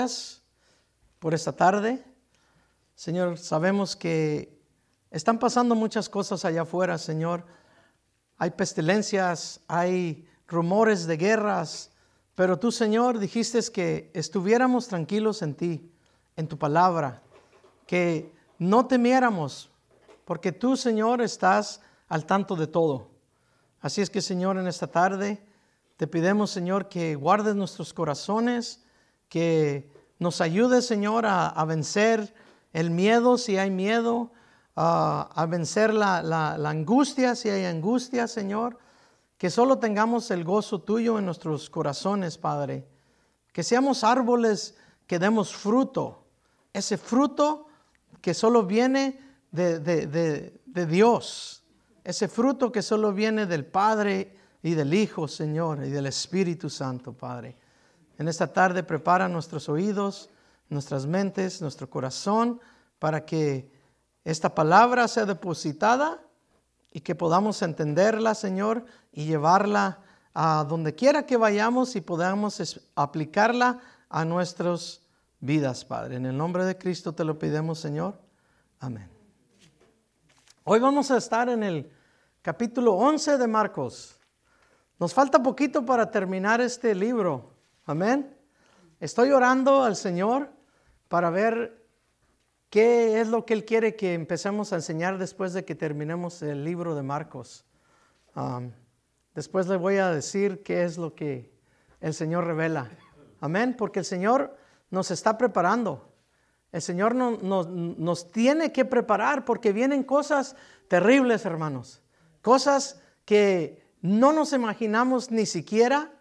por esta tarde. Señor, sabemos que están pasando muchas cosas allá afuera, Señor. Hay pestilencias, hay rumores de guerras, pero tú, Señor, dijiste que estuviéramos tranquilos en ti, en tu palabra, que no temiéramos, porque tú, Señor, estás al tanto de todo. Así es que, Señor, en esta tarde te pedimos, Señor, que guardes nuestros corazones, que nos ayudes, Señor, a vencer el miedo si hay miedo, a vencer la angustia si hay angustia, Señor. Que solo tengamos el gozo tuyo en nuestros corazones, Padre. Que seamos árboles que demos fruto, ese fruto que solo viene de Dios, ese fruto que solo viene del Padre y del Hijo, Señor, y del Espíritu Santo, Padre. En esta tarde prepara nuestros oídos, nuestras mentes, nuestro corazón, para que esta palabra sea depositada y que podamos entenderla, Señor, y llevarla a donde quiera que vayamos y podamos aplicarla a nuestras vidas, Padre. En el nombre de Cristo te lo pedimos, Señor. Amén. Hoy vamos a estar en el capítulo 11 de Marcos. Nos falta poquito para terminar este libro. Amén. Estoy orando al Señor para ver qué es lo que Él quiere que empecemos a enseñar después de que terminemos el libro de Marcos. Después le voy a decir qué es lo que el Señor revela. Amén. Porque el Señor nos está preparando. El Señor nos tiene que preparar porque vienen cosas terribles, hermanos. Cosas que no nos imaginamos ni siquiera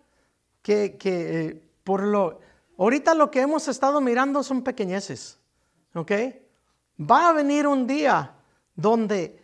ahorita lo que hemos estado mirando son pequeñeces. ¿Ok? Va a venir un día donde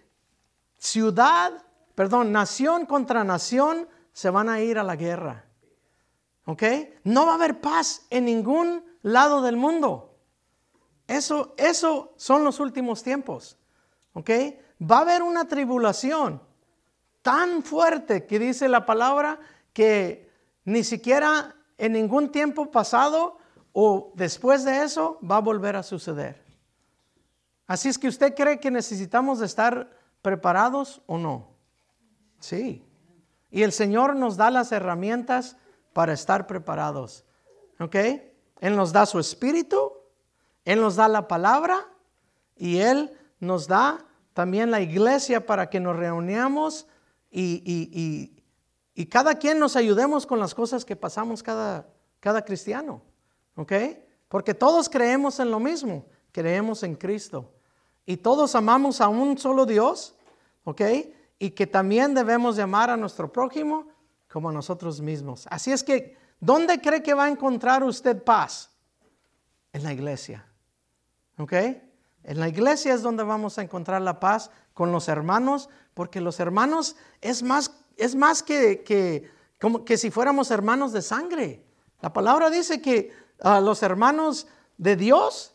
nación contra nación se van a ir a la guerra. ¿Ok? No va a haber paz en ningún lado del mundo. Eso son los últimos tiempos. ¿Ok? Va a haber una tribulación tan fuerte que dice la palabra que ni siquiera en ningún tiempo pasado o después de eso va a volver a suceder. Así es que usted cree que necesitamos de estar preparados o no. Sí. Y el Señor nos da las herramientas para estar preparados. ¿Ok? Él nos da su espíritu, Él nos da la palabra y Él nos da también la iglesia para que nos reunamos y cada quien nos ayudemos con las cosas que pasamos cada cristiano. ¿Ok? Porque todos creemos en lo mismo, creemos en Cristo. Y todos amamos a un solo Dios, ¿ok? Y que también debemos de amar a nuestro prójimo como a nosotros mismos. Así es que, ¿dónde cree que va a encontrar usted paz? En la iglesia, ¿ok? En la iglesia es donde vamos a encontrar la paz con los hermanos, porque los hermanos es más que si fuéramos hermanos de sangre. La palabra dice que los hermanos de Dios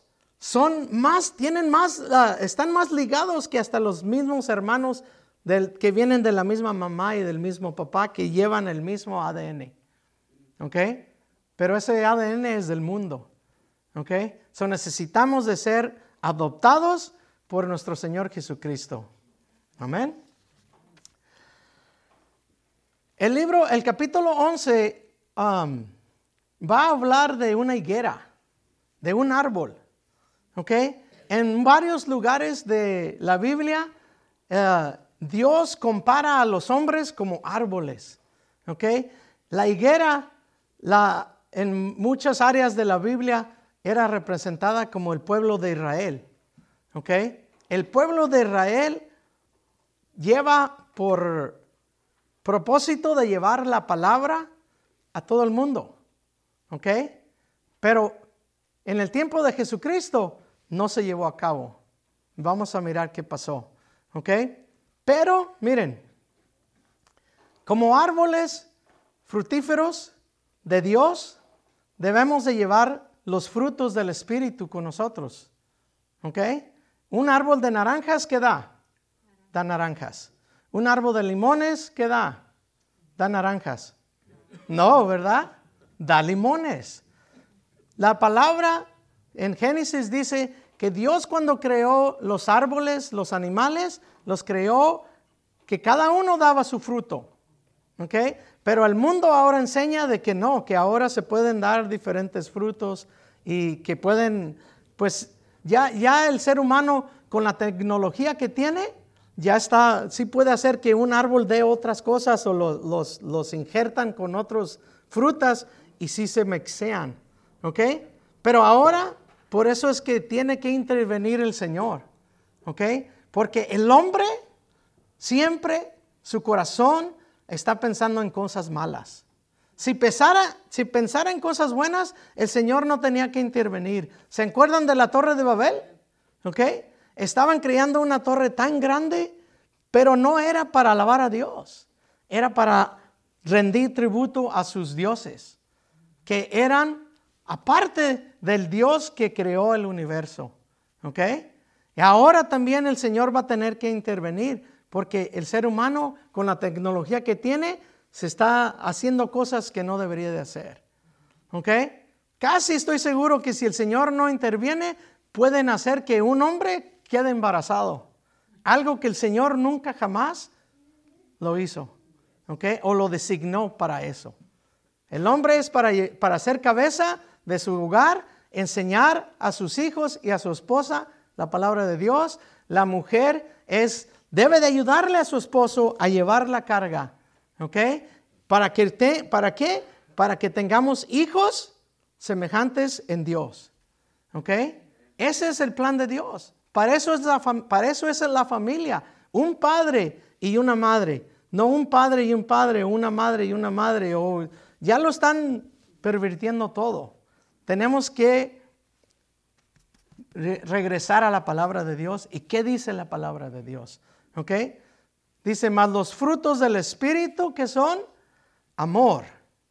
están más ligados que hasta los mismos hermanos que vienen de la misma mamá y del mismo papá, que llevan el mismo ADN. ¿Ok? Pero ese ADN es del mundo. ¿Ok? So necesitamos de ser adoptados por nuestro Señor Jesucristo. Amén. El capítulo 11 va a hablar de una higuera, de un árbol. ¿Ok? En varios lugares de la Biblia, Dios compara a los hombres como árboles. ¿Ok? La higuera, en muchas áreas de la Biblia, era representada como el pueblo de Israel. ¿Ok? El pueblo de Israel lleva por propósito de llevar la palabra a todo el mundo. ¿Ok? Pero en el tiempo de Jesucristo no se llevó a cabo. Vamos a mirar qué pasó. ¿Ok? Pero, miren, como árboles fructíferos de Dios, debemos de llevar los frutos del Espíritu con nosotros. ¿Ok? Un árbol de naranjas, ¿qué da? Da naranjas. Un árbol de limones, ¿qué da? Da naranjas. No, ¿verdad? Da limones. La palabra en Génesis dice que Dios cuando creó los árboles, los animales, los creó que cada uno daba su fruto. ¿Ok? Pero el mundo ahora enseña de que no, que ahora se pueden dar diferentes frutos y que pueden, pues ya el ser humano con la tecnología que tiene, ya está, sí puede hacer que un árbol dé otras cosas o los injertan con otras frutas y sí se mixean. ¿Ok? Pero ahora, por eso es que tiene que intervenir el Señor. ¿Ok? Porque el hombre siempre, su corazón está pensando en cosas malas. Si pensara en cosas buenas, el Señor no tenía que intervenir. ¿Se acuerdan de la torre de Babel? ¿Ok? Estaban creando una torre tan grande, pero no era para alabar a Dios. Era para rendir tributo a sus dioses, que eran aparte del Dios que creó el universo. ¿Ok? Y ahora también el Señor va a tener que intervenir, porque el ser humano con la tecnología que tiene se está haciendo cosas que no debería de hacer. ¿Ok? Casi estoy seguro que si el Señor no interviene, pueden hacer que un hombre quede embarazado. Algo que el Señor nunca jamás lo hizo. ¿Ok? O lo designó para eso. El hombre es para ser cabeza de su hogar, enseñar a sus hijos y a su esposa la palabra de Dios. La mujer debe de ayudarle a su esposo a llevar la carga. ¿Ok? ¿Para qué? Para que tengamos hijos semejantes en Dios. ¿Ok? Ese es el plan de Dios. Para eso es la familia. Un padre y una madre. No un padre y un padre, una madre y una madre. Ya lo están pervirtiendo todo. Tenemos que regresar a la palabra de Dios. ¿Y qué dice la palabra de Dios? ¿Ok? Dice, más los frutos del Espíritu que son amor,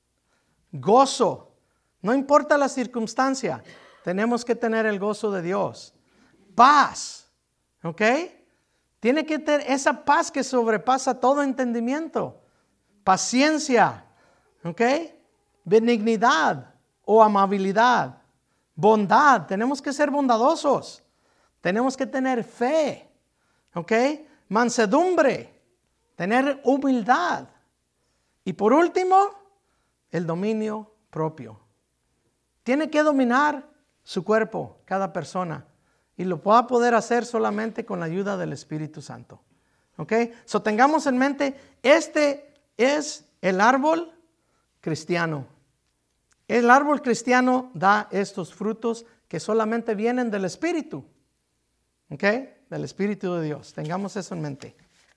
gozo. No importa la circunstancia, tenemos que tener el gozo de Dios. Paz. ¿Ok? Tiene que tener esa paz que sobrepasa todo entendimiento. Paciencia. ¿Ok? Benignidad o amabilidad. Bondad. Tenemos que ser bondadosos. Tenemos que tener fe. ¿Ok? Mansedumbre. Tener humildad. Y por último, el dominio propio. Tiene que dominar su cuerpo, cada persona. Y lo va a poder hacer solamente con la ayuda del Espíritu Santo. ¿Ok? So tengamos en mente, este es el árbol cristiano. El árbol cristiano da estos frutos que solamente vienen del Espíritu. ¿Ok? Del Espíritu de Dios. Tengamos eso en mente.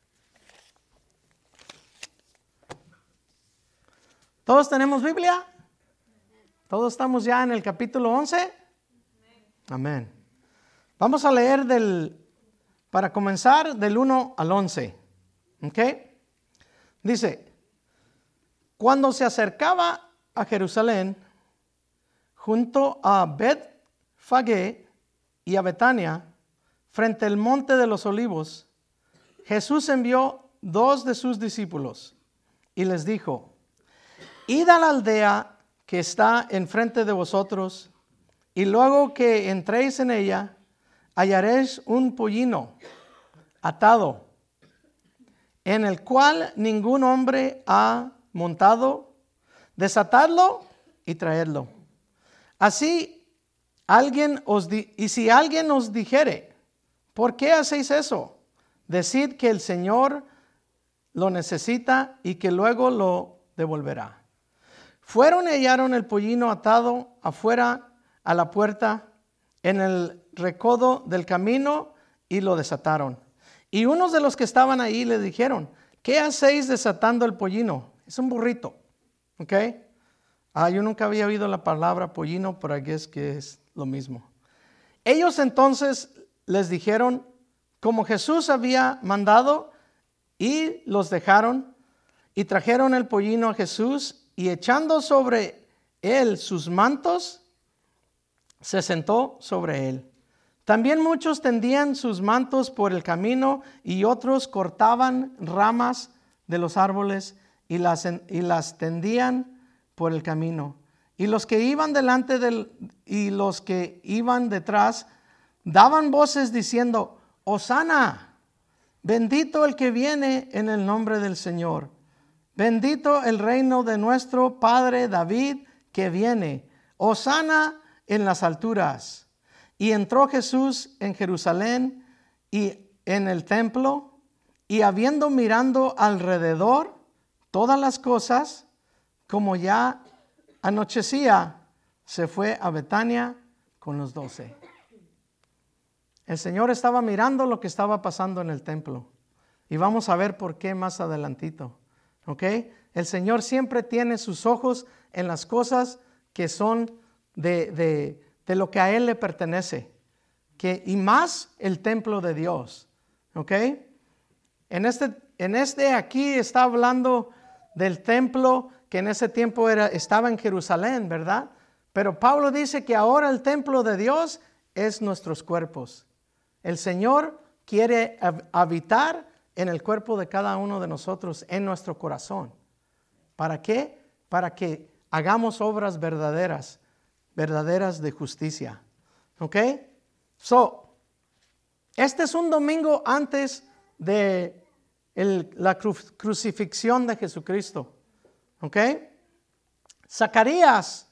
¿Todos tenemos Biblia? ¿Todos estamos ya en el capítulo 11? Amén. Vamos a leer para comenzar del 1 al 11. ¿Ok? Dice, cuando se acercaba a Jerusalén, junto a Bet-Fagé y a Betania, frente al monte de los olivos, Jesús envió 2 de sus discípulos y les dijo, id a la aldea que está enfrente de vosotros, y luego que entréis en ella, hallaréis un pollino atado, en el cual ningún hombre ha montado. Desatadlo y traedlo. Así si alguien os dijere, ¿por qué hacéis eso? Decid que el Señor lo necesita y que luego lo devolverá. Fueron y hallaron el pollino atado afuera a la puerta en el recodo del camino y lo desataron. Y unos de los que estaban ahí le dijeron, ¿qué hacéis desatando el pollino? Es un burrito. ¿Ok? Yo nunca había oído la palabra pollino, pero aquí es que es lo mismo. Ellos entonces les dijeron, como Jesús había mandado, y los dejaron y trajeron el pollino a Jesús, y echando sobre él sus mantos, se sentó sobre él. También muchos tendían sus mantos por el camino y otros cortaban ramas de los árboles y las tendían por el camino. Y los que iban delante y los que iban detrás daban voces diciendo: Hosana, bendito el que viene en el nombre del Señor. Bendito el reino de nuestro padre David que viene. Hosana en las alturas. Y entró Jesús en Jerusalén y en el templo, y habiendo mirando alrededor todas las cosas, como ya anochecía, se fue a Betania con los 12. El Señor estaba mirando lo que estaba pasando en el templo. Y vamos a ver por qué más adelantito. ¿Ok? El Señor siempre tiene sus ojos en las cosas que son de lo que a Él le pertenece. Y más el templo de Dios. ¿Ok? En este aquí está hablando del templo que en ese tiempo estaba en Jerusalén, ¿verdad? Pero Pablo dice que ahora el templo de Dios es nuestros cuerpos. El Señor quiere habitar en el cuerpo de cada uno de nosotros, en nuestro corazón. ¿Para qué? Para que hagamos obras verdaderas de justicia. ¿Ok? Este es un domingo antes de la crucifixión de Jesucristo. ¿Ok? Zacarías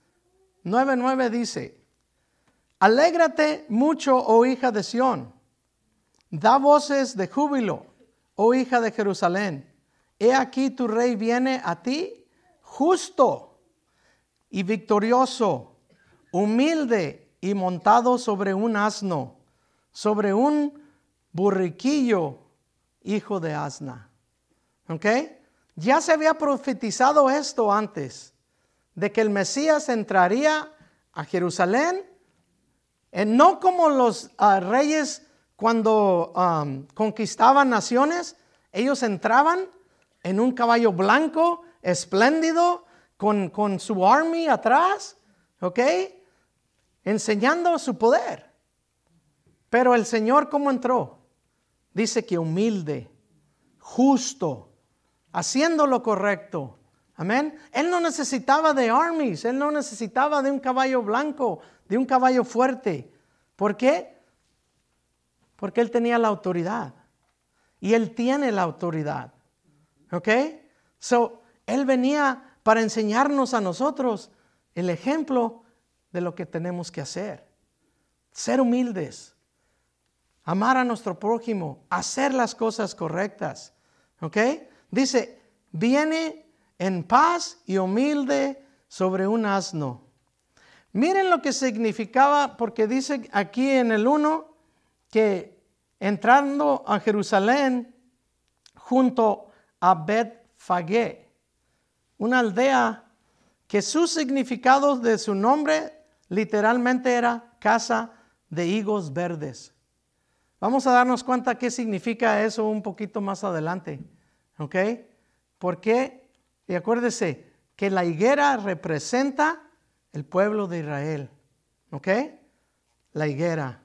9:9 dice: Alégrate mucho, oh hija de Sión. Da voces de júbilo, oh hija de Jerusalén. He aquí tu rey viene a ti, justo y victorioso, humilde y montado sobre un asno, sobre un burriquillo, hijo de asna. ¿Ok? Ya se había profetizado esto antes, de que el Mesías entraría a Jerusalén, no como los reyes cuando conquistaban naciones. Ellos entraban en un caballo blanco, espléndido, con su army atrás, ¿ok? Enseñando su poder. Pero el Señor, ¿cómo entró? Dice que humilde, justo, haciendo lo correcto. Amén. Él no necesitaba de armies, Él no necesitaba de un caballo blanco, de un caballo fuerte. ¿Por qué? Porque Él tenía la autoridad. Y Él tiene la autoridad. ¿Ok? Él venía para enseñarnos a nosotros el ejemplo de lo que tenemos que hacer. Ser humildes. Amar a nuestro prójimo. Hacer las cosas correctas. ¿Ok? Dice, viene en paz y humilde sobre un asno. Miren lo que significaba, porque dice aquí en el 1 que entrando a Jerusalén junto a Bet-Fagé, una aldea que su significado de su nombre literalmente era casa de higos verdes. Vamos a darnos cuenta qué significa eso un poquito más adelante. ¿Ok? ¿Por qué? Y acuérdese que la higuera representa el pueblo de Israel. ¿Ok? La higuera.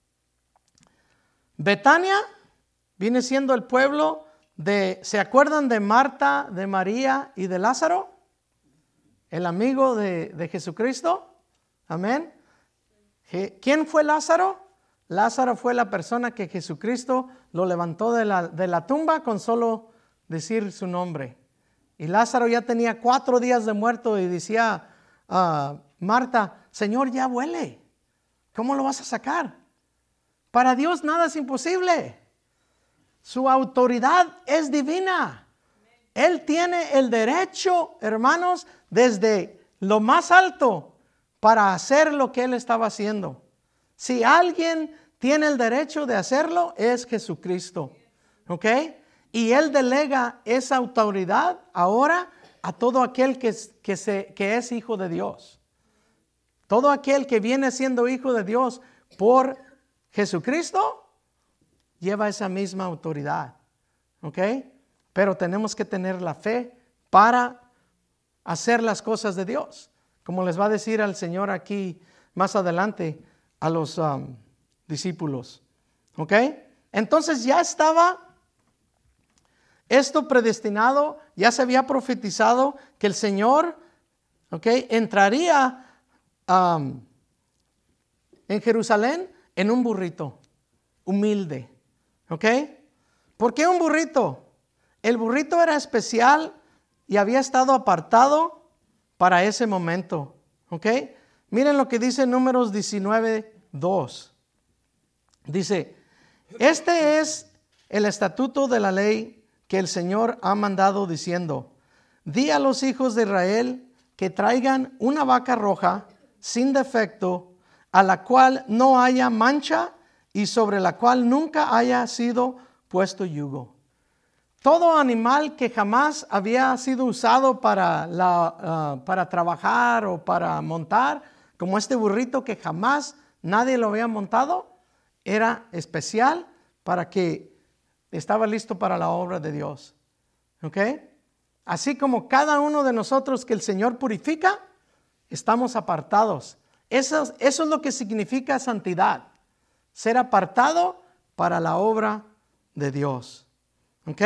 Betania viene siendo el pueblo ¿se acuerdan de Marta, de María y de Lázaro? El amigo de Jesucristo. Amén. ¿Quién fue Lázaro? Lázaro fue la persona que Jesucristo lo levantó de la tumba con solo decir su nombre. Y Lázaro ya tenía 4 días de muerto y decía Marta, Señor, ya huele. ¿Cómo lo vas a sacar? Para Dios nada es imposible. Su autoridad es divina. Él tiene el derecho, hermanos, desde lo más alto para hacer lo que Él estaba haciendo. Si alguien tiene el derecho de hacerlo, es Jesucristo. ¿Ok? Y Él delega esa autoridad ahora a todo aquel que es hijo de Dios. Todo aquel que viene siendo hijo de Dios por Jesucristo lleva esa misma autoridad. ¿Ok? Pero tenemos que tener la fe para hacer las cosas de Dios. Como les va a decir al Señor aquí más adelante a los discípulos. ¿Ok? Entonces ya estaba esto predestinado, ya se había profetizado que el Señor, ¿ok? Entraría en Jerusalén en un burrito, humilde, ¿ok? ¿Por qué un burrito? El burrito era especial y había estado apartado para ese momento, ¿ok? Miren lo que dice Números 19:2. Dice, este es el estatuto de la ley que el Señor ha mandado diciendo, di a los hijos de Israel que traigan una vaca roja sin defecto, a la cual no haya mancha y sobre la cual nunca haya sido puesto yugo. Todo animal que jamás había sido usado para trabajar o para montar, como este burrito que jamás nadie lo había montado, era especial para que estaba listo para la obra de Dios. ¿Ok? Así como cada uno de nosotros que el Señor purifica, estamos apartados. Eso es lo que significa santidad. Ser apartado para la obra de Dios. ¿Ok?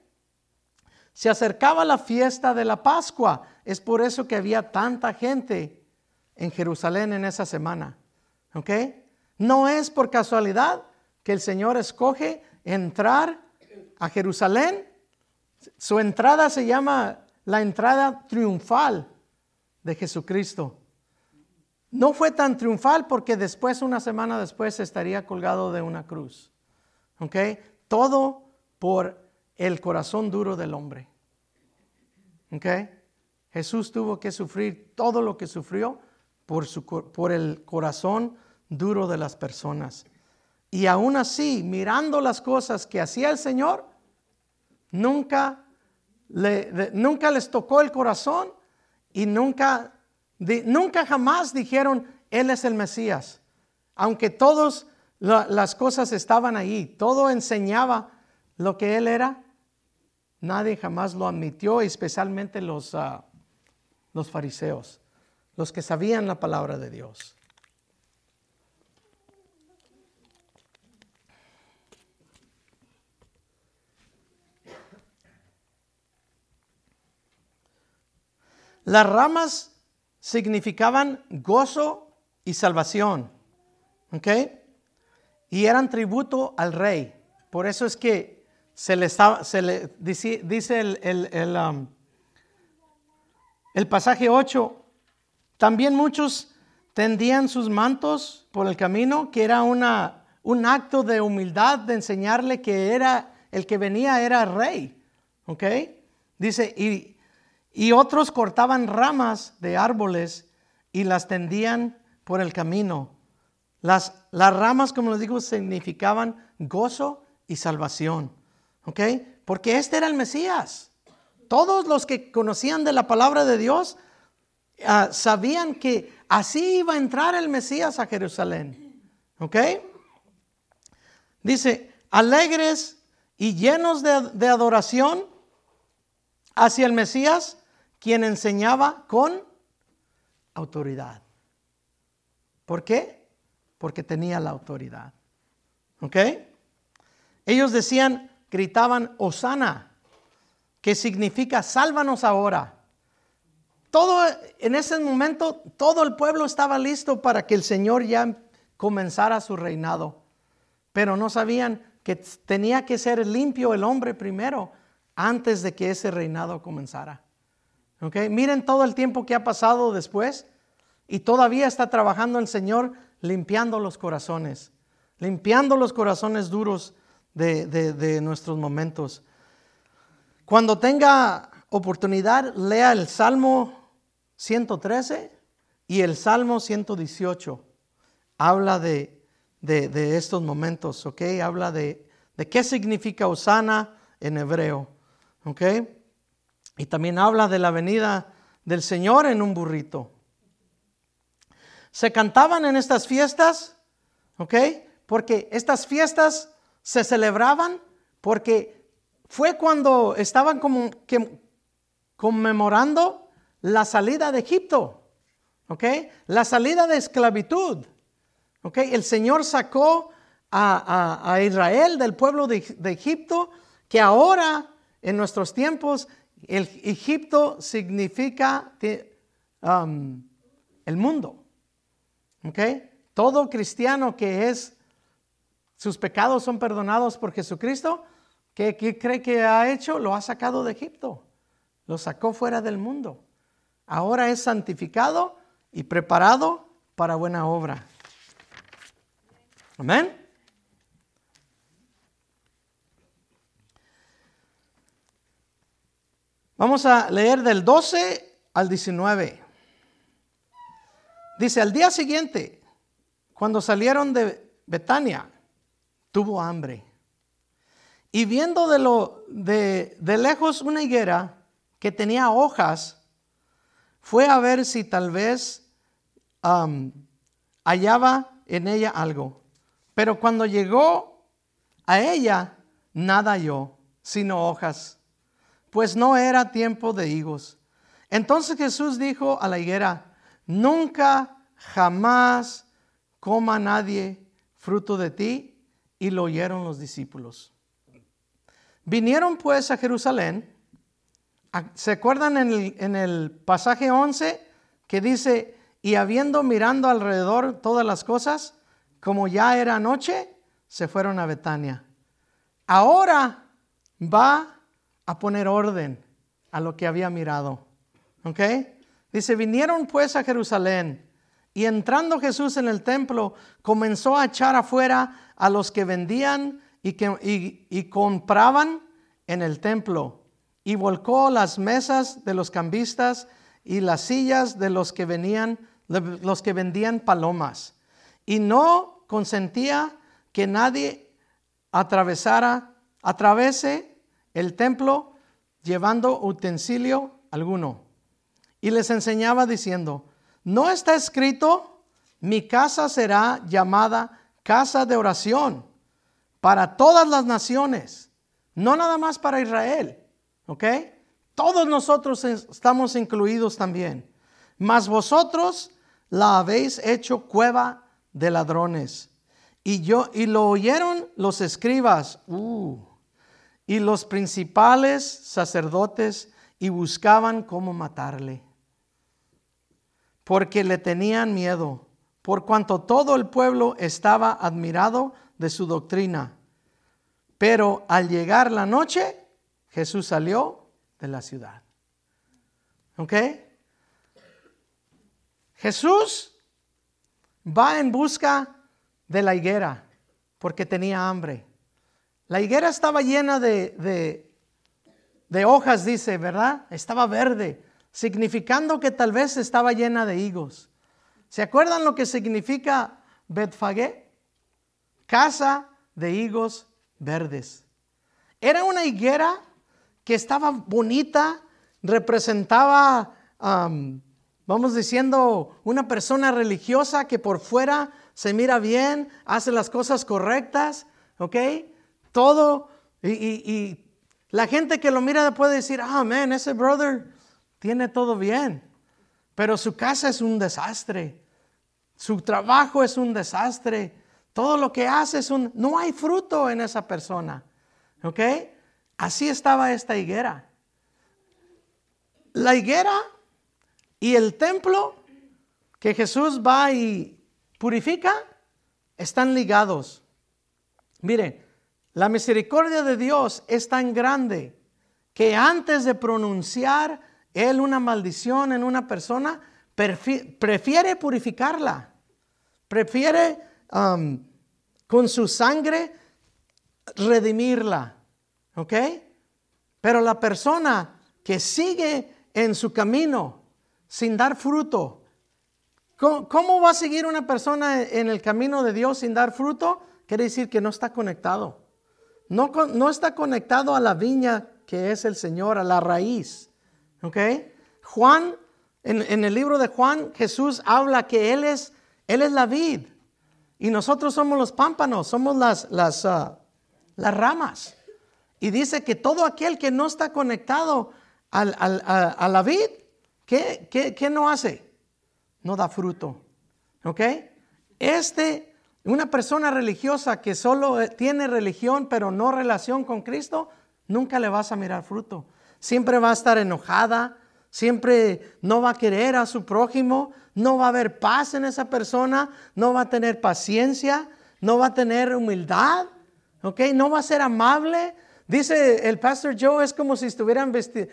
Se acercaba la fiesta de la Pascua. Es por eso que había tanta gente en Jerusalén en esa semana. ¿Ok? No es por casualidad que el Señor escoge entrar a Jerusalén. Su entrada se llama la entrada triunfal de Jesucristo. No fue tan triunfal porque después, una semana después, estaría colgado de una cruz. ¿Ok? Todo por el corazón duro del hombre. ¿Ok? Jesús tuvo que sufrir todo lo que sufrió por el corazón duro de las personas. Y aún así, mirando las cosas que hacía el Señor, nunca les tocó el corazón y nunca jamás dijeron, Él es el Mesías. Aunque todas las cosas estaban ahí, todo enseñaba lo que Él era, nadie jamás lo admitió, especialmente los fariseos, los que sabían la palabra de Dios. Las ramas significaban gozo y salvación, ¿ok? Y eran tributo al rey. Por eso es que se le dice el pasaje 8. También muchos tendían sus mantos por el camino, que era un acto de humildad, de enseñarle que el que venía era rey, ¿ok? Dice, y otros cortaban ramas de árboles y las tendían por el camino. Las ramas, como les digo, significaban gozo y salvación. ¿Ok? Porque este era el Mesías. Todos los que conocían de la palabra de Dios sabían que así iba a entrar el Mesías a Jerusalén. ¿Ok? Dice, alegres y llenos de adoración hacia el Mesías, quien enseñaba con autoridad. ¿Por qué? Porque tenía la autoridad. ¿Ok? Ellos gritaban, Hosana, que significa, sálvanos ahora. En ese momento, todo el pueblo estaba listo para que el Señor ya comenzara su reinado. Pero no sabían que tenía que ser limpio el hombre primero, antes de que ese reinado comenzara. Okay. Miren todo el tiempo que ha pasado después y todavía está trabajando el Señor limpiando los corazones duros de nuestros momentos. Cuando tenga oportunidad, lea el Salmo 113 y el Salmo 118. Habla de estos momentos, ¿ok? Habla de qué significa Hosana en hebreo, ¿ok? Y también habla de la venida del Señor en un burrito. Se cantaban en estas fiestas, ¿ok? Porque estas fiestas se celebraban porque fue cuando estaban conmemorando la salida de Egipto, ¿ok? La salida de esclavitud, ¿ok? El Señor sacó a Israel del pueblo de Egipto, que ahora en nuestros tiempos el Egipto significa el mundo. ¿Ok? Todo cristiano sus pecados son perdonados por Jesucristo, ¿qué cree que ha hecho? Lo ha sacado de Egipto. Lo sacó fuera del mundo. Ahora es santificado y preparado para buena obra. Amén. Vamos a leer del 12 al 19. Dice, al día siguiente, cuando salieron de Betania, tuvo hambre. Y viendo de lejos una higuera que tenía hojas, fue a ver si tal vez hallaba en ella algo. Pero cuando llegó a ella, nada halló, sino hojas, pues no era tiempo de higos. Entonces Jesús dijo a la higuera, nunca, jamás coma nadie fruto de ti. Y lo oyeron los discípulos. Vinieron pues a Jerusalén. ¿Se acuerdan en el pasaje 11 que dice, y habiendo mirando alrededor todas las cosas, como ya era noche, se fueron a Betania? Ahora va a poner orden a lo que había mirado. ¿Ok? Dice, vinieron pues a Jerusalén, y entrando Jesús en el templo, comenzó a echar afuera a los que vendían y compraban en el templo, y volcó las mesas de los cambistas y las sillas de los que vendían palomas, y no consentía que nadie atravese el templo llevando utensilio alguno. Y les enseñaba diciendo, ¿no está escrito, mi casa será llamada casa de oración para todas las naciones, no nada más para Israel? ¿Ok? Todos nosotros estamos incluidos también. Mas vosotros la habéis hecho cueva de ladrones. Y lo oyeron los escribas y los principales sacerdotes, y buscaban cómo matarle, porque le tenían miedo, por cuanto todo el pueblo estaba admirado de su doctrina. Pero al llegar la noche, Jesús salió de la ciudad. ¿Ok? Jesús va en busca de la higuera porque tenía hambre. La higuera estaba llena de hojas, dice, ¿verdad? Estaba verde, significando que tal vez estaba llena de higos. ¿Se acuerdan lo que significa Betfagé? Casa de higos verdes. Era una higuera que estaba bonita, representaba, vamos diciendo, una persona religiosa que por fuera se mira bien, hace las cosas correctas, ¿ok? Todo, y la gente que lo mira puede decir, man, ese brother tiene todo bien, pero su casa es un desastre, su trabajo es un desastre, todo lo que hace no hay fruto en esa persona, ¿ok? Así estaba esta higuera. La higuera y el templo que Jesús va y purifica están ligados. Mire, la misericordia de Dios es tan grande que antes de pronunciar Él una maldición en una persona, prefiere purificarla. Prefiere con su sangre redimirla. ¿Ok? Pero la persona que sigue en su camino sin dar fruto, ¿cómo va a seguir una persona en el camino de Dios sin dar fruto? Quiere decir que no está conectado. No está conectado a la viña que es el Señor, a la raíz. ¿Ok? Juan, en el libro de Juan, Jesús habla que Él es la vid y nosotros somos los pámpanos, somos las ramas. Y dice que todo aquel que no está conectado a la vid, ¿qué no hace? No da fruto. ¿Ok? Una persona religiosa que solo tiene religión pero no relación con Cristo, nunca le vas a mirar fruto. Siempre va a estar enojada, siempre no va a querer a su prójimo, no va a haber paz en esa persona, no va a tener paciencia, no va a tener humildad, ¿ok? No va a ser amable. Dice el Pastor Joe, es como si estuvieran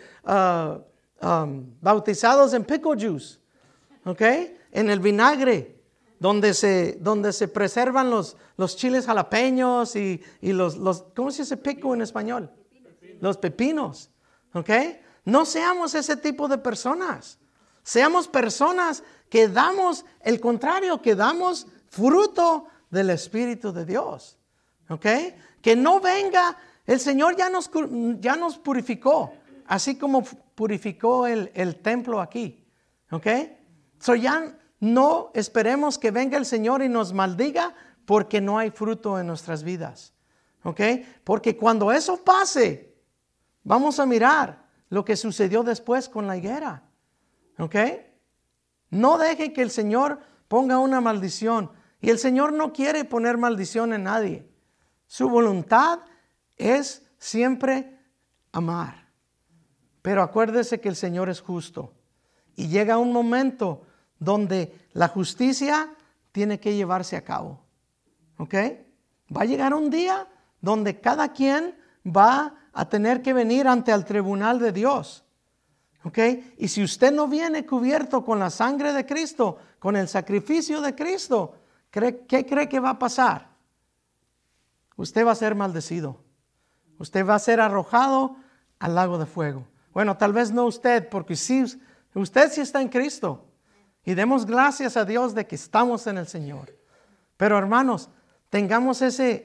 bautizados en pickle juice, ¿ok? En el vinagre, donde se preservan los chiles jalapeños y los ¿cómo se dice pickle en español? Los pepinos, ¿ok? No seamos ese tipo de personas. Seamos personas que damos el contrario, que damos fruto del Espíritu de Dios, ¿ok? Que no venga, el Señor ya nos purificó, así como purificó el templo aquí, ¿ok? So ya no esperemos que venga el Señor y nos maldiga porque no hay fruto en nuestras vidas, ¿ok? Porque cuando eso pase, vamos a mirar lo que sucedió después con la higuera, ¿ok? No deje que el Señor ponga una maldición. Y el Señor no quiere poner maldición en nadie. Su voluntad es siempre amar. Pero acuérdese que el Señor es justo. Y llega un momento donde la justicia tiene que llevarse a cabo. ¿Ok? Va a llegar un día donde cada quien va a tener que venir ante el tribunal de Dios. ¿Ok? Y si usted no viene cubierto con la sangre de Cristo, con el sacrificio de Cristo, ¿qué cree que va a pasar? Usted va a ser maldecido. Usted va a ser arrojado al lago de fuego. Bueno, tal vez no usted, porque usted sí está en Cristo. Y demos gracias a Dios de que estamos en el Señor. Pero hermanos, tengamos ese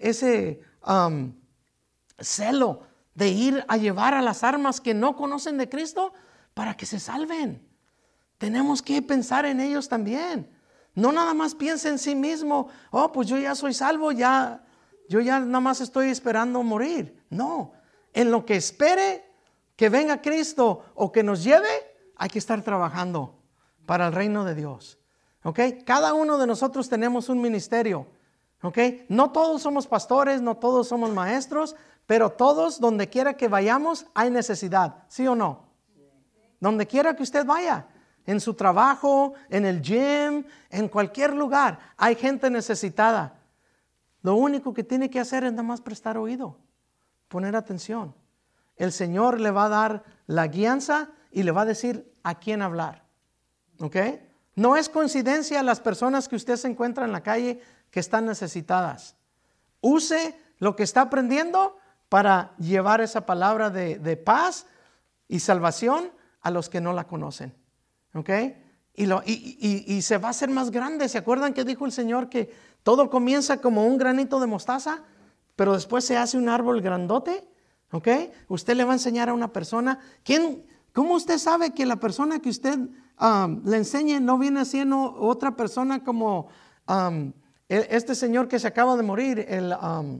celo de ir a llevar a las almas que no conocen de Cristo para que se salven. Tenemos que pensar en ellos también. No nada más piense en sí mismo, oh, pues yo ya soy salvo, yo ya nada más estoy esperando morir. No, en lo que espere que venga Cristo o que nos lleve, hay que estar trabajando para el reino de Dios. ¿Ok? Cada uno de nosotros tenemos un ministerio. ¿Ok? No todos somos pastores, no todos somos maestros, pero todos, donde quiera que vayamos, hay necesidad. ¿Sí o no? Donde quiera que usted vaya, en su trabajo, en el gym, en cualquier lugar, hay gente necesitada. Lo único que tiene que hacer es nada más prestar oído, poner atención. El Señor le va a dar la guianza y le va a decir a quién hablar. ¿Ok? No es coincidencia las personas que usted se encuentra en la calle que están necesitadas. Use lo que está aprendiendo para llevar esa palabra de paz y salvación a los que no la conocen. ¿Ok? Y se va a hacer más grande. ¿Se acuerdan que dijo el Señor que todo comienza como un granito de mostaza, pero después se hace un árbol grandote? ¿Ok? Usted le va a enseñar a una persona. ¿Cómo usted sabe que la persona que usted le enseñe no viene siendo otra persona como este señor que se acaba de morir, el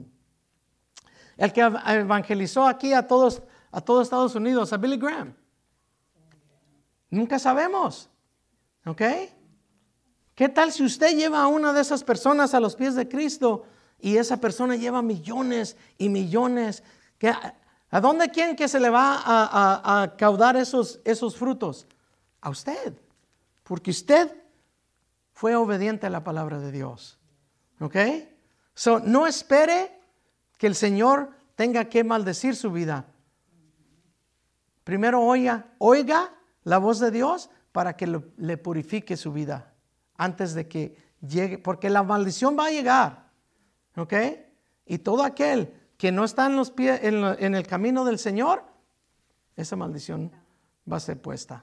que evangelizó aquí a todo Estados Unidos, a Billy Graham? Nunca sabemos. ¿Ok? ¿Qué tal si usted lleva a una de esas personas a los pies de Cristo y esa persona lleva millones y millones? ¿A dónde quieren que se le va a caudar esos frutos? A usted. Porque usted fue obediente a la palabra de Dios. ¿Ok? So, no espere que el Señor tenga que maldecir su vida. Primero oiga la voz de Dios para que le purifique su vida antes de que llegue, porque la maldición va a llegar. ¿Ok? Y todo aquel que no está en los pies, en el camino del Señor, esa maldición va a ser puesta.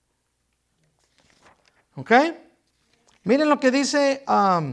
¿Ok? Miren lo que dice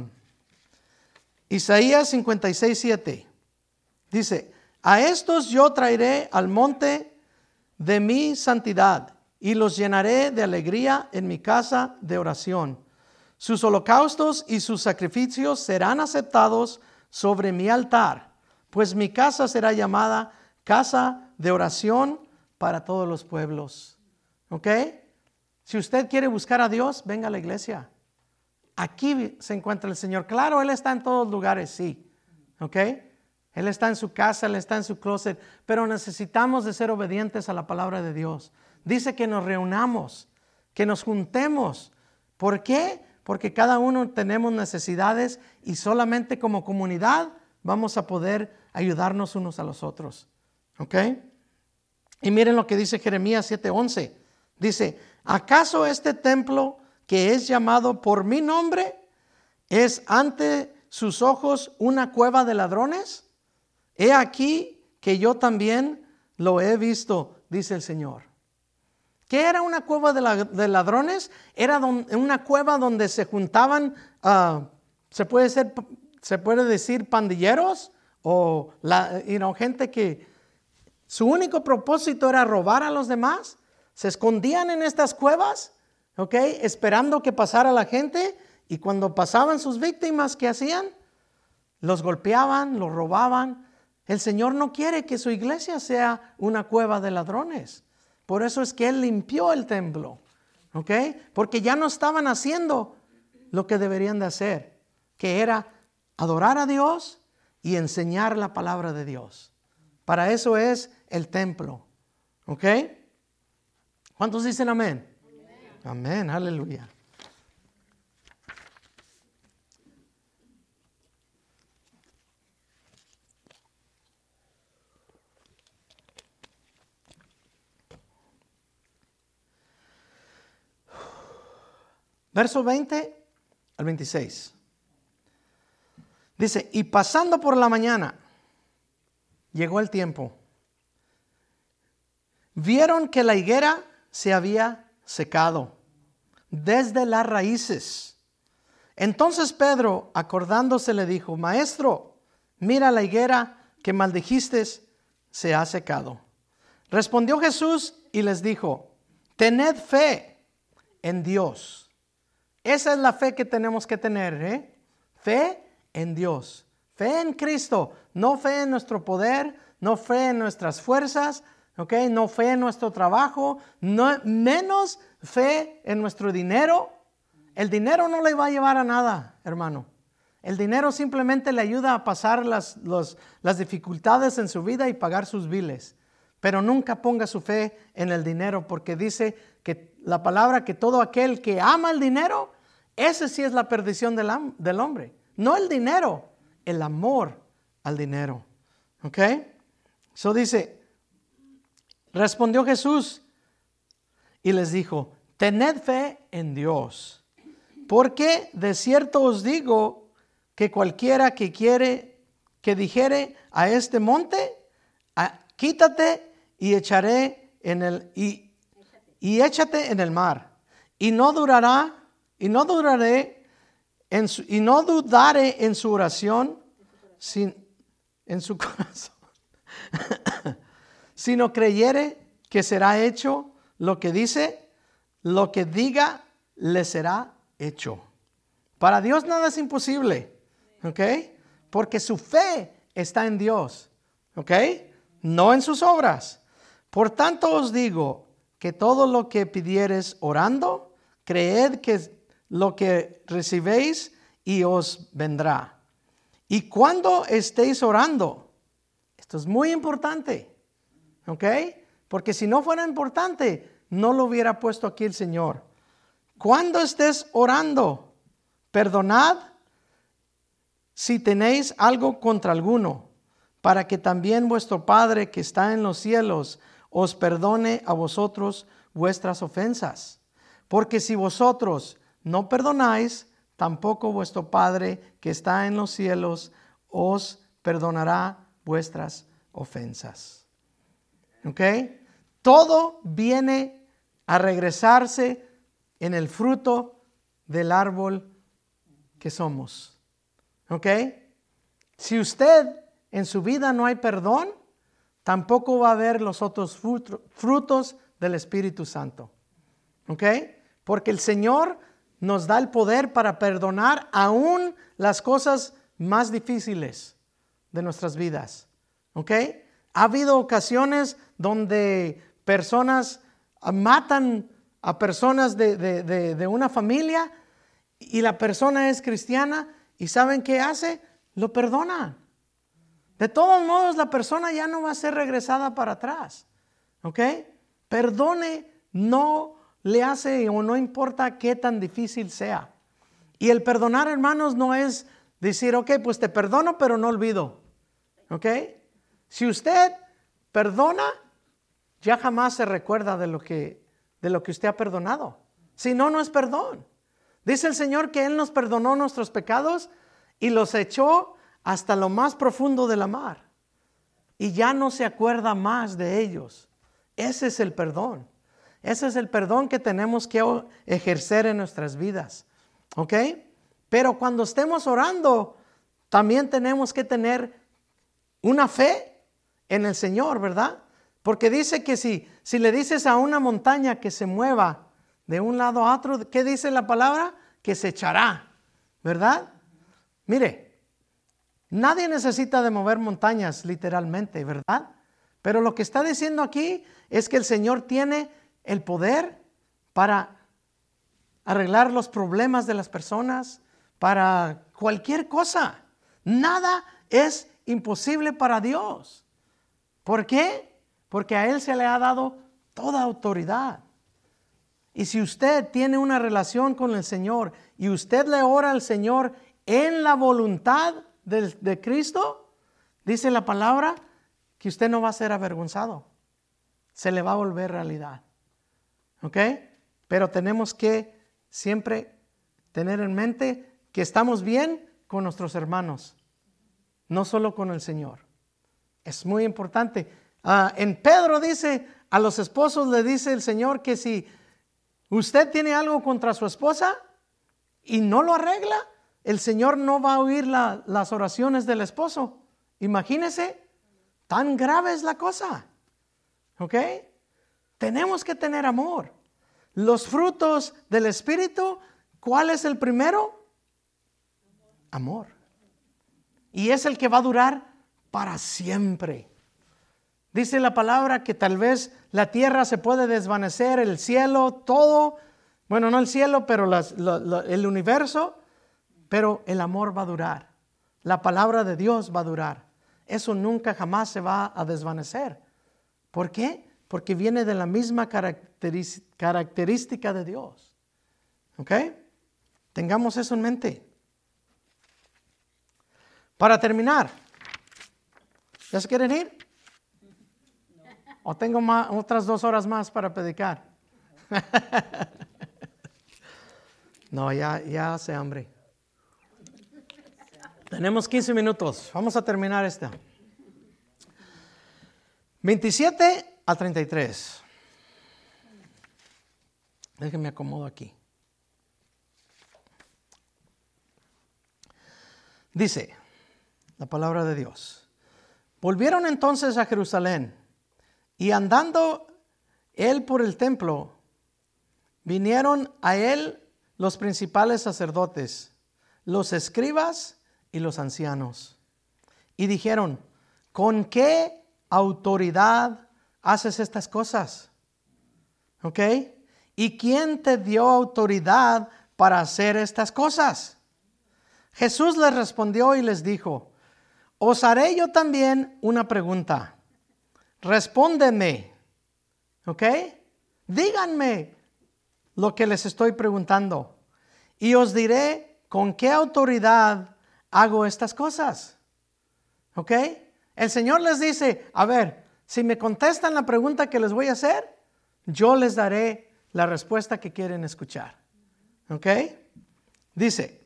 Isaías 56:7. Dice: a estos yo traeré al monte de mi santidad y los llenaré de alegría en mi casa de oración. Sus holocaustos y sus sacrificios serán aceptados sobre mi altar, pues mi casa será llamada casa de oración para todos los pueblos. ¿Ok? Si usted quiere buscar a Dios, venga a la iglesia. Aquí se encuentra el Señor. Claro, Él está en todos lugares, sí. ¿Ok? Él está en su casa, Él está en su closet, pero necesitamos de ser obedientes a la palabra de Dios. dice que nos reunamos, que nos juntemos. ¿Por qué? Porque cada uno tenemos necesidades y solamente como comunidad vamos a poder ayudarnos unos a los otros. ¿Ok? Y miren lo que dice Jeremías 7:11. Dice, ¿acaso este templo que es llamado por mi nombre es ante sus ojos una cueva de ladrones? He aquí que yo también lo he visto, dice el Señor. ¿Qué era una cueva de ladrones? Era una cueva donde se juntaban, se puede decir pandilleros o gente que su único propósito era robar a los demás. Se escondían en estas cuevas, ¿ok? Esperando que pasara la gente, y cuando pasaban sus víctimas, ¿qué hacían? Los golpeaban, los robaban. El Señor no quiere que su iglesia sea una cueva de ladrones. Por eso es que Él limpió el templo, ¿ok? Porque ya no estaban haciendo lo que deberían de hacer, que era adorar a Dios y enseñar la palabra de Dios. Para eso es el templo, ¿ok? ¿Cuántos dicen amén? Amén, aleluya. Verso 20 al 26. Dice, y pasando por la mañana, llegó el tiempo. Vieron que la higuera se había secado desde las raíces. Entonces Pedro, acordándose, le dijo, Maestro, mira la higuera que maldijiste se ha secado. Respondió Jesús y les dijo, tened fe en Dios. Esa es la fe que tenemos que tener, ¿eh? Fe en Dios, fe en Cristo, no fe en nuestro poder, no fe en nuestras fuerzas, ¿ok? No fe en nuestro trabajo, menos fe en nuestro dinero. El dinero no le va a llevar a nada, hermano. El dinero simplemente le ayuda a pasar las dificultades en su vida y pagar sus biles. Pero nunca ponga su fe en el dinero, porque dice que la palabra que todo aquel que ama el dinero, ese sí es la perdición del hombre. No el dinero, el amor al dinero. ¿Ok? So dice, respondió Jesús y les dijo, tened fe en Dios, porque de cierto os digo que cualquiera que dijere a este monte, quítate y échate en el mar, y no dudaré en su oración, en su corazón, sino creyere que será hecho lo que dice, lo que diga le será hecho. Para Dios nada es imposible, ¿ok? Porque su fe está en Dios, ¿ok? No en sus obras. Por tanto os digo que todo lo que pidiereis orando, creed que lo que recibéis y os vendrá. Y cuando estéis orando, esto es muy importante, ¿ok? Porque si no fuera importante, no lo hubiera puesto aquí el Señor. Cuando estés orando, perdonad si tenéis algo contra alguno, para que también vuestro Padre que está en los cielos os perdone a vosotros vuestras ofensas. Porque si vosotros no perdonáis, tampoco vuestro Padre que está en los cielos os perdonará vuestras ofensas. ¿Ok? Todo viene a regresarse en el fruto del árbol que somos. ¿Ok? Si usted en su vida no hay perdón, tampoco va a haber los otros frutos del Espíritu Santo. ¿Ok? Porque el Señor nos da el poder para perdonar aún las cosas más difíciles de nuestras vidas. ¿Ok? Ha habido ocasiones donde personas matan a personas de una familia y la persona es cristiana y ¿saben qué hace? Lo perdona. De todos modos, la persona ya no va a ser regresada para atrás. ¿Ok? Perdone no le hace o no importa qué tan difícil sea. Y el perdonar, hermanos, no es decir, ok, pues te perdono, pero no olvido. ¿Ok? Si usted perdona, ya jamás se recuerda de lo que usted ha perdonado. Si no, no es perdón. Dice el Señor que Él nos perdonó nuestros pecados y los echó hasta lo más profundo de la mar. Y ya no se acuerda más de ellos. Ese es el perdón. Ese es el perdón que tenemos que ejercer en nuestras vidas. ¿Ok? Pero cuando estemos orando, también tenemos que tener una fe en el Señor, ¿verdad? Porque dice que si le dices a una montaña que se mueva de un lado a otro, ¿qué dice la palabra? Que se echará, ¿verdad? Mire, nadie necesita de mover montañas literalmente, ¿verdad? Pero lo que está diciendo aquí es que el Señor tiene el poder para arreglar los problemas de las personas, para cualquier cosa. Nada es imposible para Dios. ¿Por qué? Porque a Él se le ha dado toda autoridad. Y si usted tiene una relación con el Señor y usted le ora al Señor en la voluntad de Cristo, dice la palabra que usted no va a ser avergonzado. Se le va a volver realidad. ¿Ok? Pero tenemos que siempre tener en mente que estamos bien con nuestros hermanos, no solo con el Señor. Es muy importante. En Pedro dice, a los esposos le dice el Señor que si usted tiene algo contra su esposa y no lo arregla, el Señor no va a oír las oraciones del esposo. Imagínese, tan grave es la cosa. ¿Ok? Tenemos que tener amor. Los frutos del Espíritu, ¿cuál es el primero? Amor. Y es el que va a durar para siempre. Dice la palabra que tal vez la tierra se puede desvanecer, el cielo, todo. Bueno, no el cielo, pero el universo. Pero el amor va a durar. La palabra de Dios va a durar. Eso nunca jamás se va a desvanecer. ¿Por qué? Porque viene de la misma característica de Dios. ¿Ok? Tengamos eso en mente. Para terminar, ¿ya se quieren ir? ¿O tengo otras 2 horas más para predicar? No, ya hace hambre. Tenemos 15 minutos. Vamos a terminar esta. 27 al 33. Déjenme acomodo aquí. Dice la palabra de Dios. Volvieron entonces a Jerusalén y andando él por el templo, vinieron a él los principales sacerdotes, los escribas y los ancianos. Y dijeron, ¿con qué autoridad haces estas cosas? ¿Ok? ¿Y quién te dio autoridad para hacer estas cosas? Jesús les respondió y les dijo, os haré yo también una pregunta. Respóndenme. ¿Ok? Díganme lo que les estoy preguntando. Y os diré con qué autoridad hago estas cosas. ¿Ok? El Señor les dice, a ver, si me contestan la pregunta que les voy a hacer, yo les daré la respuesta que quieren escuchar. ¿Ok? Dice,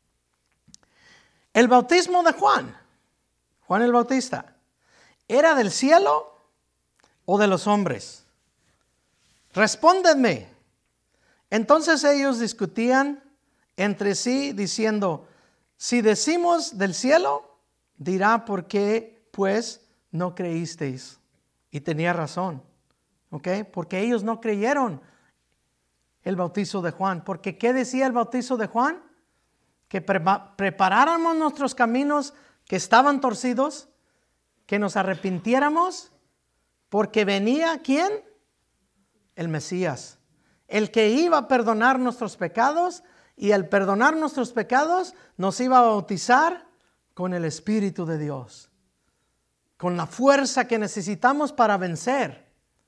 el bautismo de Juan el Bautista, ¿era del cielo o de los hombres? Respóndenme. Entonces ellos discutían entre sí diciendo, si decimos del cielo, dirá por qué pues no creísteis. Y tenía razón. ¿Ok? Porque ellos no creyeron el bautizo de Juan. Porque ¿qué decía el bautizo de Juan? Que preparáramos nuestros caminos que estaban torcidos, que nos arrepintiéramos, porque venía ¿quién? El Mesías, el que iba a perdonar nuestros pecados, y al perdonar nuestros pecados nos iba a bautizar con el Espíritu de Dios, con la fuerza que necesitamos para vencer.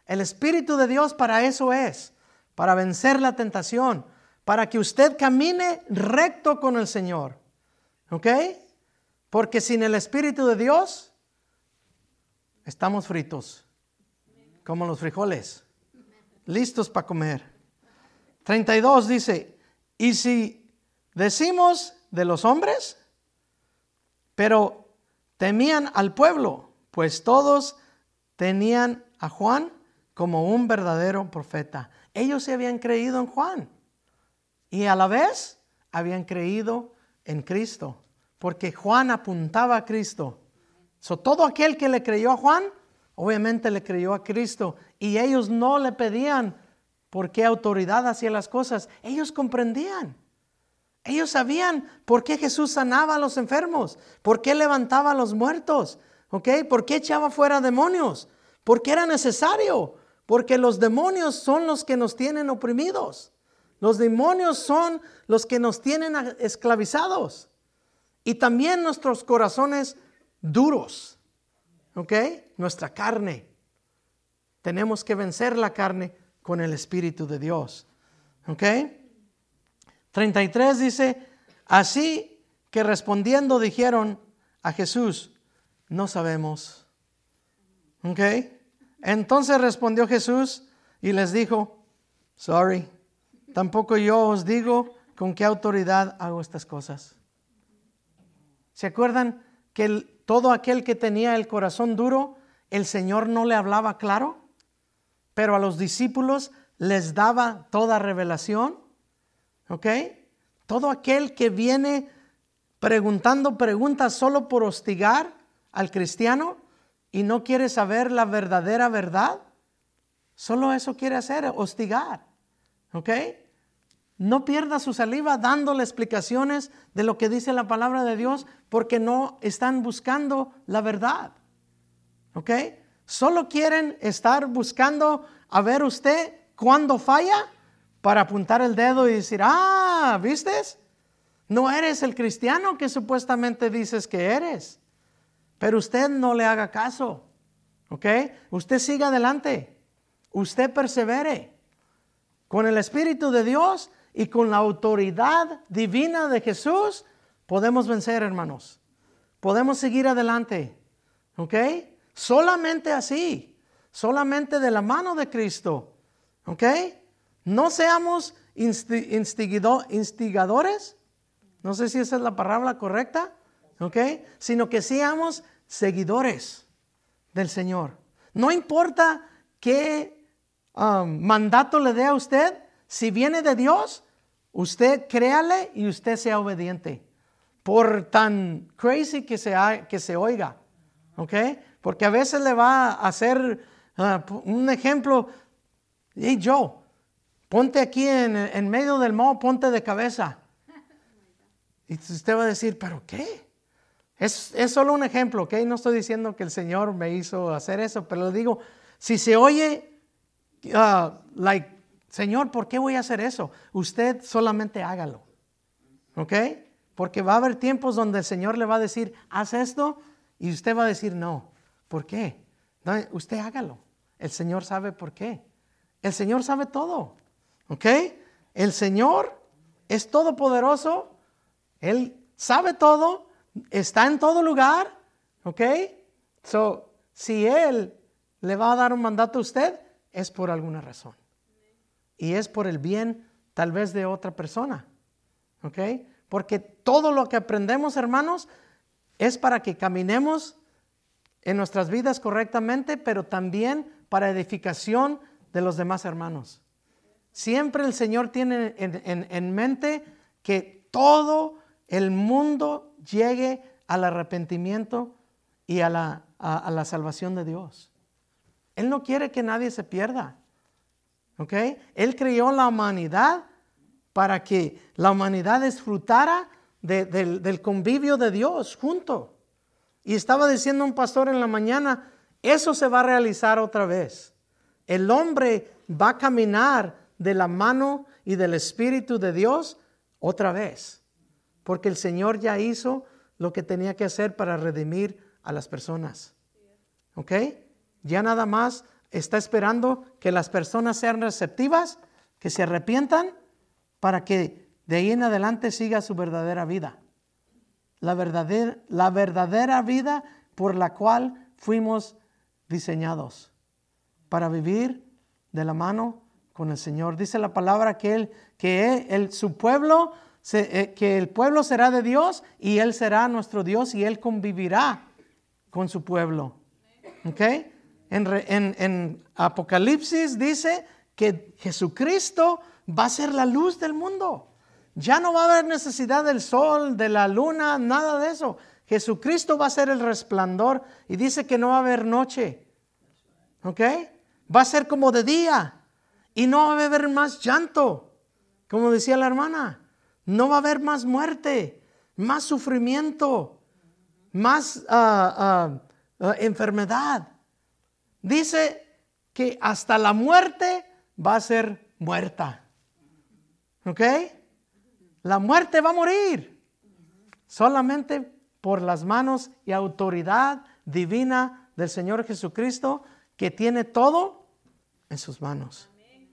El Espíritu de Dios para eso es, para vencer la tentación, para que usted camine recto con el Señor. ¿Ok? Porque sin el Espíritu de Dios, estamos fritos, como los frijoles, listos para comer. 32 dice, y si decimos de los hombres, pero temían al pueblo, pues todos tenían a Juan como un verdadero profeta. Ellos se habían creído en Juan y a la vez habían creído en Cristo, porque Juan apuntaba a Cristo. Todo aquel que le creyó a Juan, obviamente le creyó a Cristo, y ellos no le pedían por qué autoridad hacía las cosas. Ellos comprendían. Ellos sabían por qué Jesús sanaba a los enfermos, por qué levantaba a los muertos, ¿ok? Por qué echaba fuera demonios, porque era necesario, porque los demonios son los que nos tienen oprimidos. Los demonios son los que nos tienen esclavizados. Y también nuestros corazones duros, ¿ok? Nuestra carne. Tenemos que vencer la carne con el Espíritu de Dios, ¿ok? 33 dice, así que respondiendo dijeron a Jesús, no sabemos. ¿Ok? Entonces respondió Jesús y les dijo, sorry, tampoco yo os digo con qué autoridad hago estas cosas. ¿Se acuerdan que todo aquel que tenía el corazón duro, el Señor no le hablaba claro? Pero a los discípulos les daba toda revelación. ¿Ok? Todo aquel que viene preguntando preguntas solo por hostigar al cristiano y no quiere saber la verdadera verdad, solo eso quiere hacer, hostigar. ¿Ok? No pierda su saliva dándole explicaciones de lo que dice la palabra de Dios, porque no están buscando la verdad. ¿Ok? Solo quieren estar buscando a ver usted cuándo falla, para apuntar el dedo y decir, ¿viste? No eres el cristiano que supuestamente dices que eres. Pero usted no le haga caso, ¿ok? Usted siga adelante, usted persevere. Con el Espíritu de Dios y con la autoridad divina de Jesús, podemos vencer, hermanos. Podemos seguir adelante, ¿ok? Solamente así, solamente de la mano de Cristo, ¿ok? No seamos instigadores, no sé si esa es la palabra correcta, ¿ok? Sino que seamos seguidores del Señor. No importa qué mandato le dé a usted, si viene de Dios, usted créale y usted sea obediente. Por tan crazy que se oiga, ¿ok? Porque a veces le va a hacer un ejemplo, hey Joe, ponte aquí en medio del mall, ponte de cabeza. Y usted va a decir, ¿pero qué? Es solo un ejemplo, ¿ok? No estoy diciendo que el Señor me hizo hacer eso, pero le digo, si se oye, Señor, ¿por qué voy a hacer eso? Usted solamente hágalo, ¿ok? Porque va a haber tiempos donde el Señor le va a decir, haz esto, y usted va a decir, no. ¿Por qué? No, usted hágalo. El Señor sabe por qué. El Señor sabe todo. ¿Ok? El Señor es todopoderoso. Él sabe todo. Está en todo lugar. ¿Ok? Si Él le va a dar un mandato a usted, es por alguna razón. Y es por el bien, tal vez, de otra persona. ¿Ok? Porque todo lo que aprendemos, hermanos, es para que caminemos en nuestras vidas correctamente, pero también para edificación de los demás hermanos. Siempre el Señor tiene en mente que todo el mundo llegue al arrepentimiento y a la salvación de Dios. Él no quiere que nadie se pierda. ¿Ok? Él creó la humanidad para que la humanidad disfrutara del convivio de Dios junto. Y estaba diciendo un pastor en la mañana, eso se va a realizar otra vez. El hombre va a caminar de la mano y del Espíritu de Dios otra vez. Porque el Señor ya hizo lo que tenía que hacer para redimir a las personas. ¿Ok? Ya nada más está esperando que las personas sean receptivas, que se arrepientan, para que de ahí en adelante siga su verdadera vida. La verdadera vida por la cual fuimos diseñados, para vivir de la mano con el Señor. Dice la palabra que el pueblo será de Dios y Él será nuestro Dios y Él convivirá con su pueblo. ¿Ok? En Apocalipsis dice que Jesucristo va a ser la luz del mundo. Ya no va a haber necesidad del sol, de la luna, nada de eso. Jesucristo va a ser el resplandor y dice que no va a haber noche. ¿Ok? Va a ser como de día y no va a haber más llanto, como decía la hermana. No va a haber más muerte, más sufrimiento, más enfermedad. Dice que hasta la muerte va a ser muerta. ¿Ok? La muerte va a morir solamente por las manos y autoridad divina del Señor Jesucristo, que tiene todo en sus manos.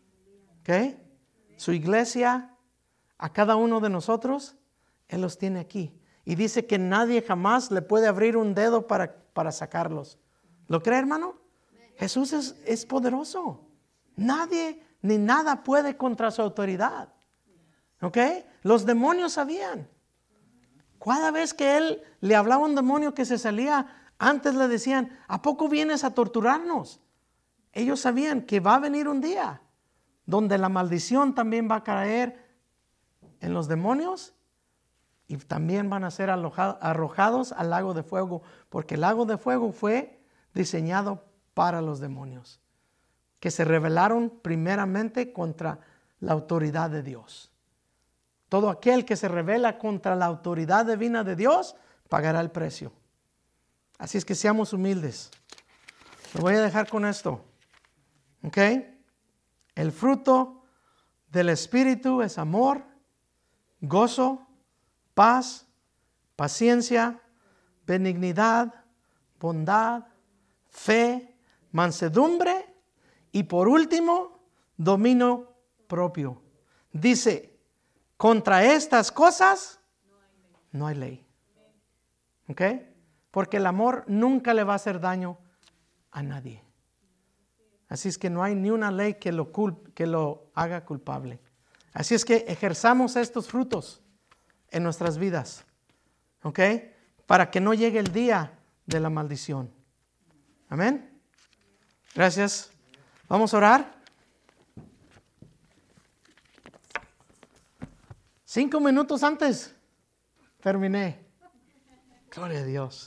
¿Ok? Su iglesia, a cada uno de nosotros, Él los tiene aquí. Y dice que nadie jamás le puede abrir un dedo para sacarlos. ¿Lo cree, hermano? Jesús es poderoso. Nadie ni nada puede contra su autoridad. ¿Ok? Los demonios sabían. Cada vez que Él le hablaba a un demonio que se salía, antes le decían, ¿a poco vienes a torturarnos? Ellos sabían que va a venir un día donde la maldición también va a caer en los demonios y también van a ser arrojados al lago de fuego, porque el lago de fuego fue diseñado para los demonios, que se rebelaron primeramente contra la autoridad de Dios. Todo aquel que se rebela contra la autoridad divina de Dios pagará el precio. Así es que seamos humildes. Lo voy a dejar con esto. ¿Ok? El fruto del Espíritu es amor, gozo, paz, paciencia, benignidad, bondad, fe, mansedumbre y por último, dominio propio. Dice, contra estas cosas no hay ley. ¿Ok? Porque el amor nunca le va a hacer daño a nadie. Así es que no hay ni una ley que lo haga culpable. Así es que ejerzamos estos frutos en nuestras vidas. ¿Ok? Para que no llegue el día de la maldición. Amén. Gracias. Vamos a orar. 5 minutos antes terminé. Gloria a Dios.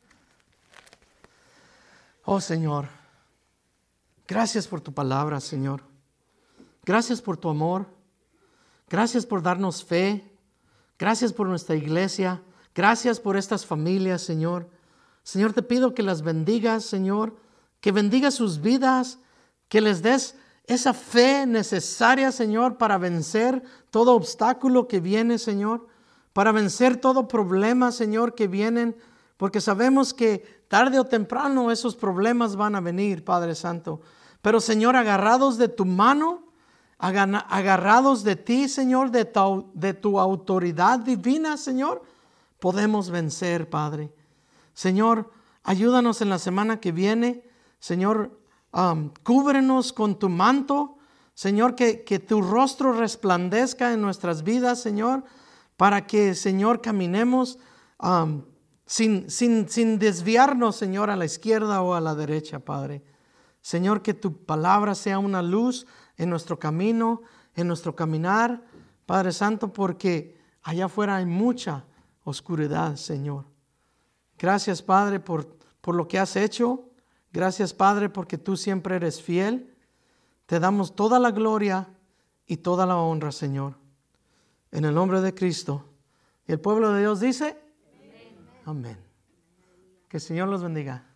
Oh Señor, gracias por tu palabra, Señor. Gracias por tu amor. Gracias por darnos fe. Gracias por nuestra iglesia. Gracias por estas familias, Señor. Señor, te pido que las bendigas, Señor. Que bendigas sus vidas. Que les des esa fe necesaria, Señor, para vencer todo obstáculo que viene, Señor. Para vencer todo problema, Señor, que vienen. Porque sabemos que tarde o temprano esos problemas van a venir, Padre Santo. Pero, Señor, agarrados de tu mano, agarrados de ti, Señor, de tu autoridad divina, Señor, podemos vencer, Padre. Señor, ayúdanos en la semana que viene. Señor, cúbrenos con tu manto. Señor, que tu rostro resplandezca en nuestras vidas, Señor, para que, Señor, caminemos sin desviarnos, Señor, a la izquierda o a la derecha, Padre. Señor, que tu palabra sea una luz en nuestro camino, en nuestro caminar, Padre Santo, porque allá afuera hay mucha oscuridad, Señor. Gracias, Padre, por lo que has hecho. Gracias, Padre, porque tú siempre eres fiel. Te damos toda la gloria y toda la honra, Señor. En el nombre de Cristo. Y el pueblo de Dios dice, amén. Que el Señor los bendiga.